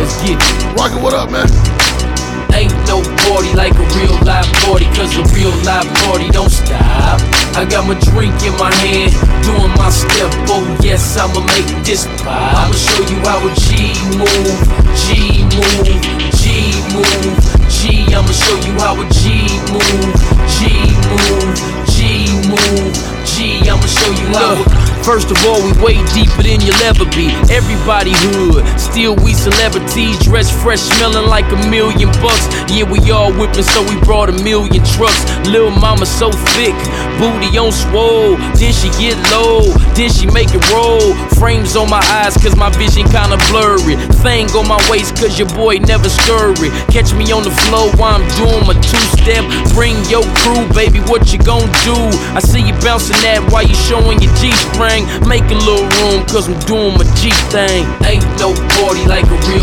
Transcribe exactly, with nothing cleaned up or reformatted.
let's get it. Rocket, what up, man? Ain't no party like a real live party, cause a real live party don't stop. I got my drink in my hand, doing my step, oh yes, I'ma make this pop. I'ma show you how a G move, G move, G move, G, I'ma show you how a G move, G move, G move, G, I'ma show you how a... First of all, we way deeper than you'll ever be. Everybody hood, still we celebrities, dressed fresh, smelling like a million bucks. Yeah, we all whipping, so we brought a million trucks. Lil' mama so thick, booty on swole. Then she get low, then she make it roll. Frames on my eyes, cause my vision kinda blurry. Thing on my waist, cause your boy never scurry. Catch me on the floor while I'm doing my two-step. Bring your crew, baby, what you gon' do? I see you bouncing that while you showing your G-string. Make a little room, cause I'm doing my G thing. Ain't no party like a real